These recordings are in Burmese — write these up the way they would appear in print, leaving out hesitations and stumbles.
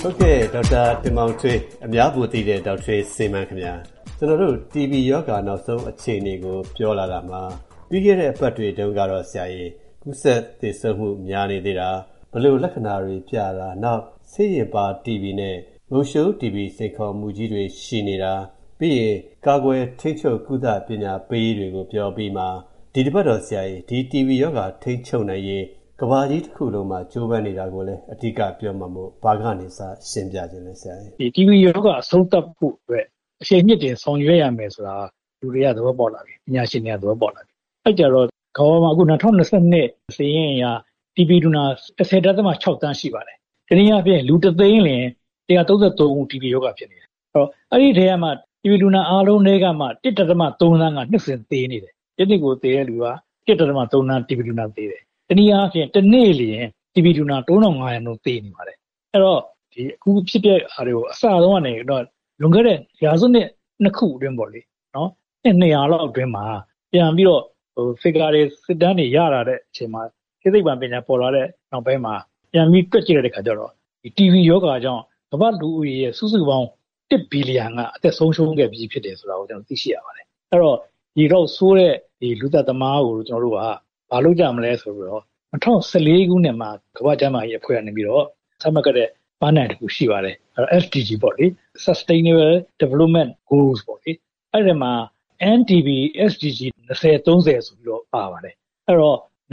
ဟုတ်ကဲ့ဒေါက်တာတင်မောင်ထွေးအများပိုသိတဲ့ဒေါက်ထွေးစေမန်းခင်ဗျာကျွန်တော်တို့ TB ရောဂါနောက်ဆုံးအခြေအနေကိုပြောလာတာမှာပြီးခဲ့တဲ့အပတ်တွေတုန်းကတော့ဆရာကြီးကူးစက်သေဆုံးမှုများနေသေးတာဘယ်လိုလက္ခဏာတွေပြတာနောက်ဆေးရင်ပါ TB နဲ့ငုံရှိုး TB စိန်ခေါ်မှုကြီးတွေရှိနေတာပြီးရင်ကာကွယ်ထိန်းချုပ်ကုသပညာပေးတွေကိုပြောပြီးမှဒီတစ်ပတ်တော့ဆရာကြီးဒီ TB ရောဂါထိန်းချုပ်နိုင်ရေးကဘာကြီးတစ်ခုလုံးမှာကြိုးပမ်းနေတာကိုလည်းအဓိကပြောမှာမို့ဘာကနေစရှင်းပြခြင်းလဲဆရာကြီးဒီ TB ရောဂါအဆုံးသတ်ဖို့အတွက်အချိန်မြင့်တင်ဆောင်ရွက်ရမယ်ဆိုတာလူတွေကသဘောပေါက်လာပြီပညာရှင်တွေကသဘောပေါက်လာပြီအဲ့ကြတော့ကမ္ဘာမှာအခု2022စီးရင်ရ TB လူနာ 10.6 သန်းရှိပါတယ်ဒီနေ့အပြင်လူတစ်သိန်းလင်133ဦး TB ရောဂါဖြစ်နေတယ်အဲ့ဒီထဲမှာ TB လူနာအားလုံးတွေကမှ 1.3 သန်းကနှစ်စဉ်သေနေတယ်ဒီနေ့ကိုသေတဲ့လူက 1.3 သန်း TB လူနာသေတယ်တနည်းအားဖြင့်တစ်နေ့လျင် TB လူနာ3500နှုန်းသေနေပါတယ်အဲ့တော့ဒီအခုဖြစ်တဲ့အားတွေကိုအစဆုံးကနေတော့လွန်ခဲ့တဲ့ရာစုနှစ်ခုအတွင်းပေါ့လေနော်200လောက်အတွင်းမှာပြန်ပြီးတော့figure တွေစစ်တမ်းတွေရလာတဲ့အချိန်မှာသိပ္ပံပညာပေါ်လာတဲ့နောက်ပိုင်းမှာပြန်ပြီးတွက်ကြည့်တဲ့အခါကျတော့ဒီ TB ရောဂါကြောင့်ကမ္ဘာလူဦးရေရဲ့စုစုပေါင်း1ဘီလီယံကအသက်ဆုံးရှုံးခဲ့ပြီးဖြစ်တယ်ဆိုတာကိုကျွန်တော်သိရှိရပါတယ်အဲ့တော့ဒီတော့ဆိုးတဲ့ဒီလူသက်သမားကိုကျွန်တော်တို့ကဘာလုပ်ကြမလဲဆိုပြီးတော့2014ခုနှစ်မှာကမ္ဘာ့ကျန်းမာရေးအဖွဲ့ကနေပြီးတော့သတ်မှတ်ခဲ့တဲ့ပန်းတိုင်တစ်ခုရှိပါတယ်အဲ့တော့ SDG ပေါ့လေ Sustainable Development Goals ပေါ့လေအဲ့ဒီမှာ NTB SDG 2030ဆိုပြီးတော့ပါပါတယ်အဲ့တော့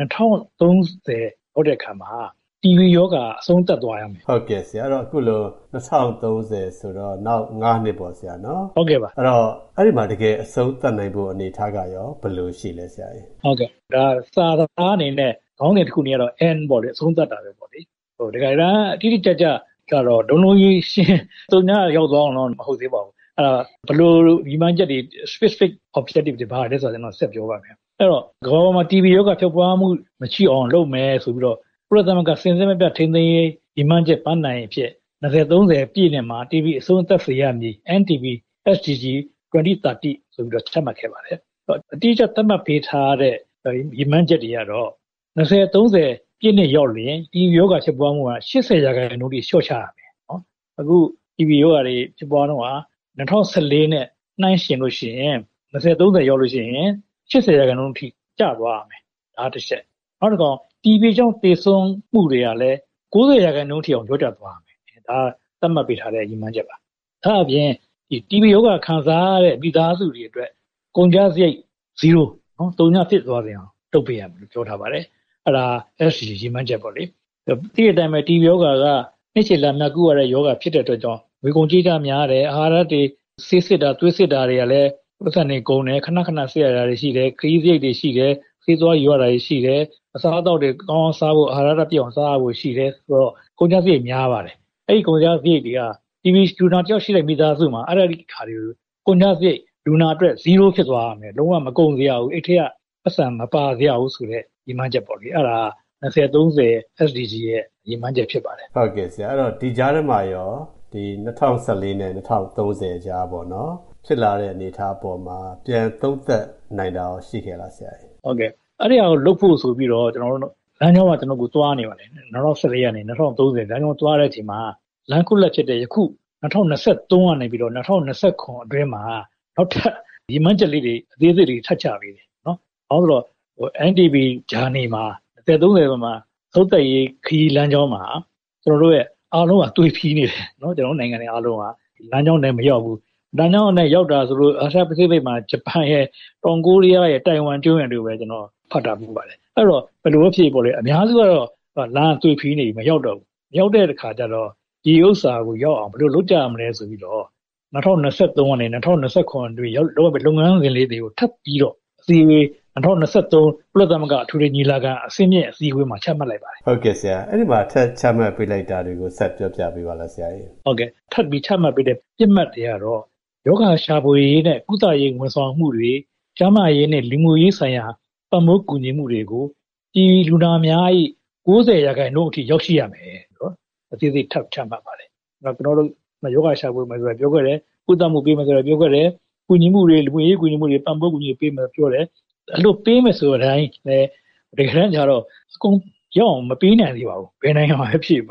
2030ဟုတ်တဲ့အခါမှာ TB ရောဂါအဆုံးသတ်သွားရမယ်ဟုတ်ကဲ့ဆရာအဲ့တော့အခုလို2030ဆိုတော့နောက်9နှစ်ပေါ့ဆရာနော်ဟုတ်ကဲ့ပါအဲ့တော့အဲ့ဒီမှာတကယ်အဆုံးသတ်နိုင်ဖို့အနေထားကရောဘယ်လိုရှိလဲဆရာကြီးဟုတ်ကဲ့ဒါစာသားအနေနဲ့ခေါင်းစဉ်တစ်ခုนี้ကတော့ N ပေါ့လေအဆုံးသတ်တာပဲပေါ့လေတကယ်တမ်းအတိအကျကတော့ဒုံလုံးကြီးရှင်းသူများရောက်သွားအောင်တော့မဟုတ်သေးပါဘူးအဲ့ဒါဘယ်လိုဒီမှန်းချက်တွေ specific objective တွေဘာလဲဆိုတော့ကျွန်တော်ဆက်ပြောပါမယ်အဲ့တော့ကမ္ဘာမှာ TB ရောဂါဖြစ်ပွားမှုမရှိအောင်လုပ်မယ်ဆိုပြီးတော့ကုလသမဂ္ဂစင်စစ်မပြတ်ထိန်းသိမ်းရေးဒီမှန်းချက်ပန်းနိုင်ဖြစ်2030ပြည့်နှစ်မှာ TB အဆုံးသတ်စေရမည် NTB SDG 2030ဆိုပြီးတော့ချမှတ်ခဲ့ပါတယ်အတိအကျသတ်မှတ်ပေးထားတဲ့ဒီမှန်းချက်တွေကတော့2030ပြည့်နှစ်ရောက်ရင် TB ရောဂါဖြစ်ပွားမှုက80%ထိလျှော့ချရမယ်နော်အခု TB ရောဂါတွေဖြစ်ပွားတော့2014နဲ့နှိုင်းယှဉ်လို့ရှိရင်2030ရောက်လို့ရှိရင်80%ထိကျသွားရမယ်ဒါတစ်ချက်နောက်တစ်ခါ TB ကြောင့်သေဆုံးမှုတွေကလည်း90%ထိအောင်လျော့ကျသွားရမယ်ဒါသတ်မှတ်ပေးထားတဲ့ရည်မှန်းချက်ပါဒါအပြင်ဒီ TB ရောဂါခံစားရတဲ့မိသားစုတွေအတွက်ကုန်ကျစရိတ်0နော်တုံညဖြစ်သွားတယ်အောင်တုတ်ပေးရမယ်လို့ပြောထားပါတယ်အဲ့ဒါ SDG ရည်မှန်းချက်ပေါ့လေဒီအတိုင်းပဲ TB ရောဂါကနှစ်ရှည်လများကူရတဲ့ရောဂါဖြစ်တဲ့အတွက်ကြောင့်ဝေကုန်ကြေးကြများတယ်အာဟာရတွေဆေးစစ်တာသွေးစစ်တာတွေကလည်းပတ်စံနေကုန်တယ်ခဏခဏဆေးရတာတွေရှိတယ်ခရီးစရိတ်တွေရှိတယ်ဆေးသွားယူရတာတွေရှိတယ်အစားအသောက်တွေကောင်းအောင်စားဖို့အာဟာရပြည့်အောင်စားဖို့ရှိတယ်ဆိုတော့ကုန်ကျစရိတ်များပါတယ်အဲ့ဒီကုန်ကျစရိတ်တွေက TB လူနာတယောက်ရှိတဲ့မိသားစုမှာအဲ့ဒီခါတွေကိုကုန်ကျစရိတ်လူနာအတွက်0ဖြစ်သွားရမယ်လုံးဝမကုန်စရာဘူးအဲ့ထက်ကပတ်စံမပါစရာဘူးဆိုတဲ့ရည်မှန်းချက်ပေါ့လေအဲ့ဒါ2030 SDG ရဲ့ရည်မှန်းချက်ဖြစ်ပါတယ်ဟုတ်ကဲ့ဆရာအဲ့တော့ဒီကြားထဲမှာရောဒီ2014နဲ့2030ကြားပေါ့နော်ဖြစ်လာတဲ့အနေအထားပေါ်မှာပြန်သုံးသပ်နိုင်တာရှိခဲ့လားဆရာကြီးဟုတ်ကဲ့အဲ့ဒီအကိုလုပ်ဖို့ဆိုပြီးတော့ကျွန်တော်တို့လမ်းကြောင်းမှာကျွန်တော်ကိုသွားနေပါတယ်2014ကနေ2030လမ်းကြောင်းသွားတဲ့အချိန်မှာလမ်းခုလက်ဖြစ်တဲ့ယခု2023ကနေပြီးတော့2029အတွင်းမှာနောက်ထပ်ဒီမှန်းချက်လေးတွေအသေးစိတ်တွေထပ်ချပေးတယ်နော်။ဘာလို့ဆိုတော့NTB ဂျာနေမှာ2030မှာသုံးသက်ရေးခီးလမ်းကြောင်းမှာကျွန်တော်တို့ရဲ့အားလုံးကတွေးဖီးနေတယ်နော်ကျွန်တော်နိုင်ငံတွေအားလုံးကလမ်းကြောင်းနဲ့မရောက်ဘူးလမ်းကြောင်းနဲ့ရောက်တာဆိုလို့အာရှပစိဖိတ်မှာဂျပန်ရဲ့တောင်ကိုရီးယားရဲ့တိုင်ဝမ်ကျွန်းတွေပဲကျွန်တော်ဖတ်တာပူပါတယ်အဲ့တော့ဘယ်လိုဖြစ်ပေါ်လဲအများစုကတော့လမ်းတွေးဖီးနေမရောက်တော့ဘူးမရောက်တဲ့အခါကျတော့ဒီဥစ္စာကိုရောက်အောင်ဘယ်လိုလုပ်ကြမလဲဆိုပြီးတော့2023ကနေ2029အတွင်းလောက်ပဲလုပ်ငန်းစဉ်လေးတွေကိုထပ်ပြီးတော့အစည်းအဝေး2023ကုလသမဂ္ဂအထူးညီလာခံအစည်းအမြင့်အစည်းအဝေးမှာချမှတ်လိုက်ပါတယ်ဟုတ်ကဲ့ဆရာအဲ့ဒီမှာထပ်ချမှတ်ပေးလိုက်တာတွေကိုဆက်ပြောပြပေးပါလားဆရာကြီးဟုတ်ကဲ့ထပ်ပြီးချမှတ်ပေးတဲ့ပြစ်မှတ်တွေကတော့ယောဂရှာဖွေရေးနဲ့ကုသရေးဝန်ဆောင်မှုတွေကျန်းမာရေးနဲ့လူမှုရေးဆိုင်ရာပတ်မိုးကူညီမှုတွေကိုဒီလူနာများ၏90%အထိရောက်ရှိရမယ်နော်အသေးစိတ်ထပ်ချမှတ်ပါတယ်ကျွန်တော်တို့ယောဂရှာဖွေမယ်ဆိုတော့ပြောခဲ့တယ်ကုသမှုပေးမယ်ဆိုတော့ပြောခဲ့တယ်ကူညီမှုတွေလူမှုရေးကူညီမှုတွေပတ်မိုးကူညီပေးမယ်ပြောတယ်အဲ့လိုပေးမယ်ဆိုတဲ့အတိုင်းလည်းတကယ်တမ်းကျတော့အကုန်ရောက်အောင်မပေးနိုင်သေးပါဘူးဘယ်နိုင်ငံမှာဖြစ်ပါ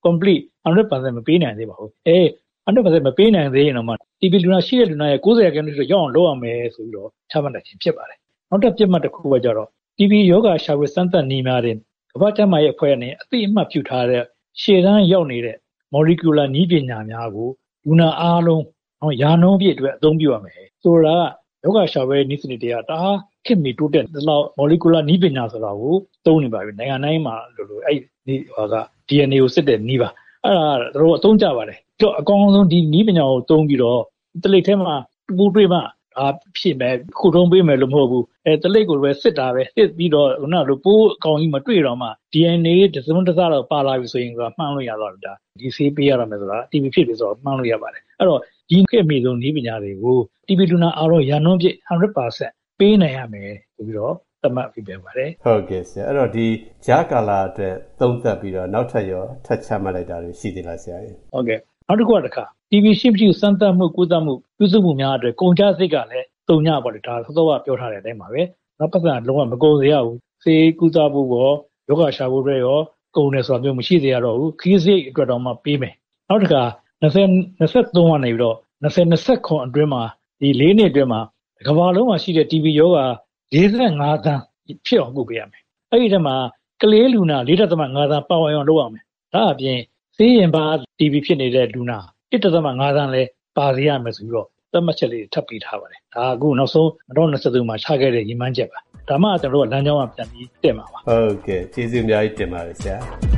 complete 100% မပေးနိုင်သေးပါဘူး100% မပေးနိုင်သေးရင်တော့မှ TB လူနာရှိတဲ့လူနာရဲ့ 90% တော့ရောက်အောင်လုပ်ရမယ်ဆိုပြီးတော့ချမှတ်လိုက်ခြင်းဖြစ်ပါတယ်နောက်တစ်ပြတ်မှတ်တစ်ခုကကြတော့ TB ရောဂါရှာဖွေစမ်းသပ်နည်းများတဲ့ကမ္ဘာ့ကျန်းမာရေးအဖွဲ့နဲ့အသိအမှတ်ပြုထားတဲ့ရှေ့တန်းရောက်နေတဲ့ molecular နည်းပညာများကိုလူနာအားလုံးရာနှုန်းပြည့်အတွက်အသုံးပြုရမယ်ဆိုတာကယောဂရှာဖွေနည်းစနစ်တွေကတအားခင်မီတိုးတက်တဲ့လောက် molecular နည်းပညာဆိုတာကိုသုံးနေပါပြီနိုင်ငံတိုင်းမှာလိုအဲ့ဒီက DNA ကိုစစ်တဲ့နည်းပါအဲ့ဒါတို့အသုံးကျပါတယ်အကောင်းဆုံးဒီနည်းပညာကိုသုံးပြီးတော့တလိပ်ထဲမှာပူတွေးမှဖြစ်မယ်ခုထုံးပေးမယ်လို့မဟုတ်ဘူးတလိပ်ကိုပဲစစ်တာပဲစစ်ပြီးတော့ခုနကလိုပိုးအကောင်ကြီးမတွေ့တော့မှ DNA တစ်စုံတစ်စတော့ပါလာပြီဆိုရင်ကမှန်းလို့ရတော့ဒါဒီဆေးပေးရတော့မယ်ဆိုတာ TB ဖြစ်ပြီဆိုတော့မှန်းလို့ရပါတယ်အဲ့တော့ဒီခေတ်မီဆုံးနည်းပညာတွေကို TB လူနာအားလုံးရာနှုန်းပြည့် 100% ပေးနိုင်ရမယ်ဆိုပြီးတော့သတ်မှတ်ပြီးပြန်ပါတယ်ဟုတ်ကဲ့ဆရာအဲ့တော့ဒီကြားကာလအတွက်သုံးသပ်ပြီးတော့နောက်ထပ်ရောထပ်ချမှတ်လိုက်တာတွေရှိသေးလားဆရာကြီးဟုတ်ကဲ့နောက်တစ်ခုကTB ရှိမရှိစမ်းသပ်မှုကုသမှုပြုစုမှုများအတွက်ကုန်ကျစရိတ်ကလည်းတုံညပါလေဒါသောပြောထားတဲ့အတိုင်းပါပဲနောက်ပတ်စံလုံးဝမကုန်စေရဘူးစေကုသမှုရောယောဂရှာဖို့တွေရောကုန်တယ်ဆိုတာမျိုးမရှိစေရတော့ဘူးခီးစရိတ်အတွက်တော့မှပေးမယ်နောက်တစ်ခါ2023ကနေပြီးတော့2029အတွင်းမှာဒီ၄နှစ်အတွင်းမှာကမ္ဘာလုံးမှာရှိတဲ့ TB ယောဂ45 သန်းဖြစ်အောင်ကုပေးရမယ်အဲ့ဒီထဲမှာကလေးလူနာ 4.5 သန်းပါဝင်အောင်လုပ်ရမယ်ဒါအပြင်ဆေးရင်ပါ TB ဖြစ်နေတဲ့လူနာ 1.5 သန်းလည်းပါစေရမယ်ဆိုပြီးတော့သတ်မှတ်ချက်လေးထပ်ပေးထားပါတယ်ဒါအခုနောက်ဆုံး2023မှာချခဲ့တဲ့ရည်မှန်းချက်ပါဒါမှကျွန်တော်တို့ကလမ်းကြောင်းကပြန်ပြီးတက်မှာပါဟုတ်ကဲ့ကျေးဇူးအများကြီးတင်ပါတယ်ဆရာ